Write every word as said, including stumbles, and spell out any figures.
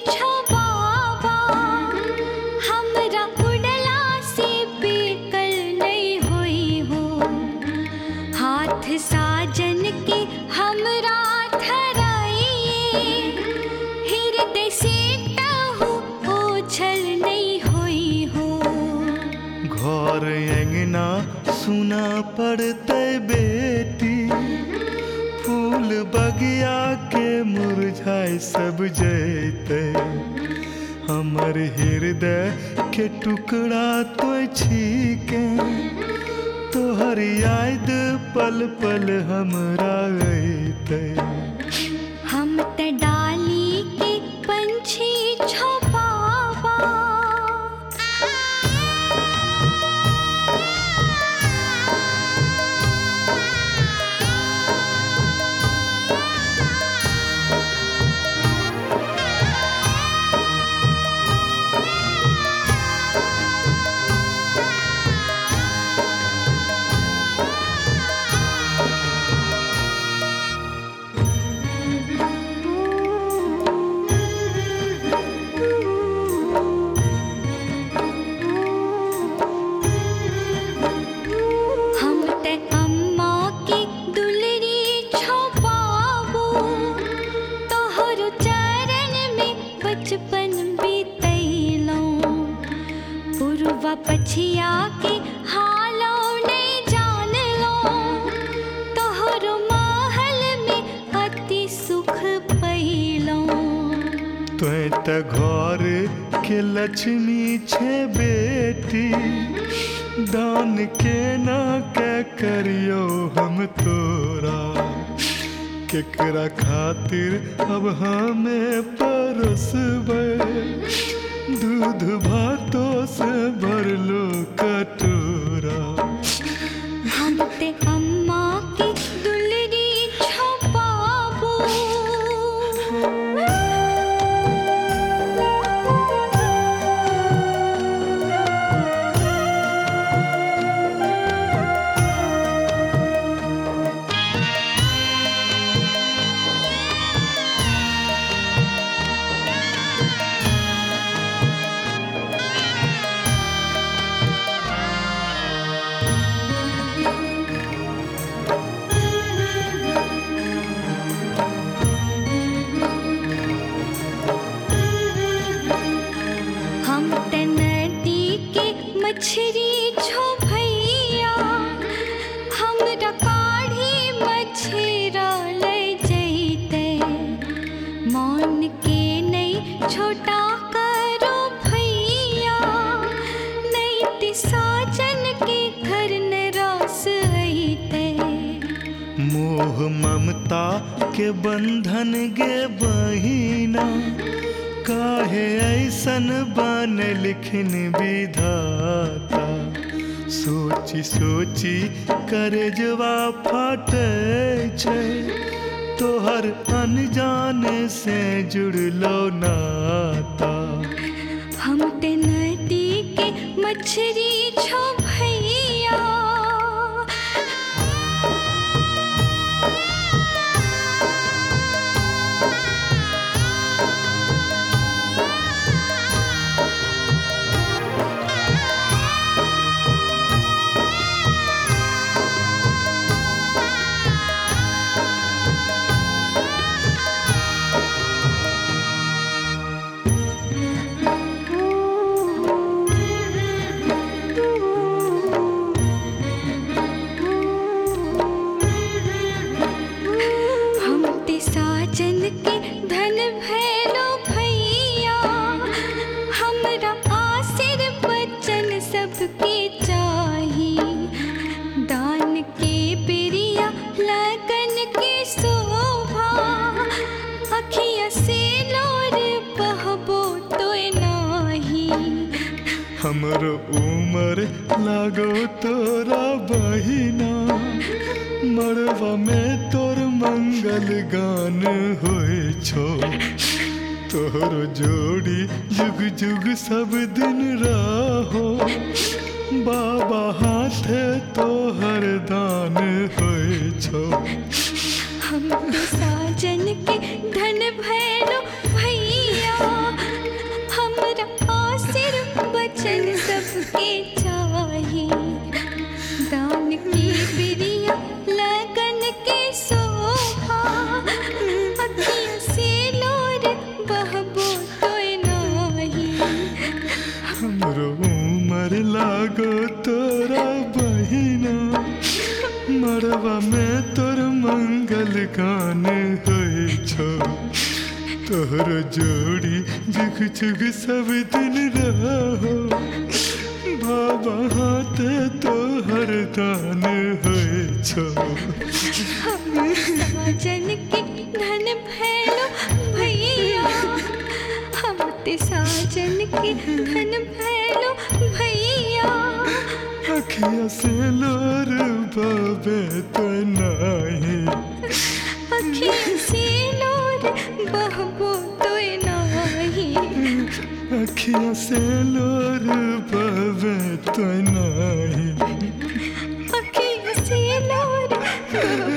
छो बाबा हमरा उड़ला से बेकल नहीं होई हो। हाथ साजन के हमरा धराइए हृदय से टहु ओझल नहीं होई हो। घर अंगना सुना पड़ते बेटी फूल बगिया के मुरझाए सब जैते। हमर हृदय के टुकड़ा तो छीके तोहर याद पल पल हमरा अइते। हम त डाली के पंछी छो बाबा पछिया के हालो नहीं जान लो। तोहरो महल में अति सुख पैलो। तोय त घर के लक्ष्मी छे बेटी दान के ना के करियो हम तोरा। केकरा खातिर अब हमें परोसबे दूध भातो से भरलो कटोरा। हम ते अम्मा की दुलरी छो बाबू मछरी छो भैया हमरा काढ़ी मछरा ले जैते। मान के नहीं छोटा करो भैया नहीं ते साजन के घर निराश अइते। मोह ममता के बंधन गे बहिना काहे ऐसन बन लिखन विधाता। सोची सोची करजवा फाटे छे तोहर अनजाने से जुड़लो नाता। हम ते नदी के मछरी छो भैया साजन के धन भैलो भैया हमरा आशीर बचन सबके चाही। दान के बिरिया लगन के शोभा अखिया से लोर बहबो तो नाही। हमरो उमर लागो तोरा बहिना मरवा में तोर मंगल गान होए छो। तोहरो जोड़ी जुग जुग सब दिन रहो बाबा हाथे तोहर दान होए छो। हम साजन के धन भैलो भैया दर्शन सबके चाहिए, दान की बिरिया लगन के शोभा, अखियों से लोर बहबो तो नाही। हमरो उमर लागो तोरा बहिना, मड़वा में तोर मंगल गान होय छो। तोहर जोड़ी जुग जुग सब दिन रहो, बाबा हाथ तोहर दान होय छो। साजन के धन भैलो भैया, हम ते साजन के धन भैलो भैया। अखिया से लोर बहबे तो नाही, अखियों से लोर बहबो तो नाही। अखिया से लोर बहबे तो नाही, अखियों से लोर बहबो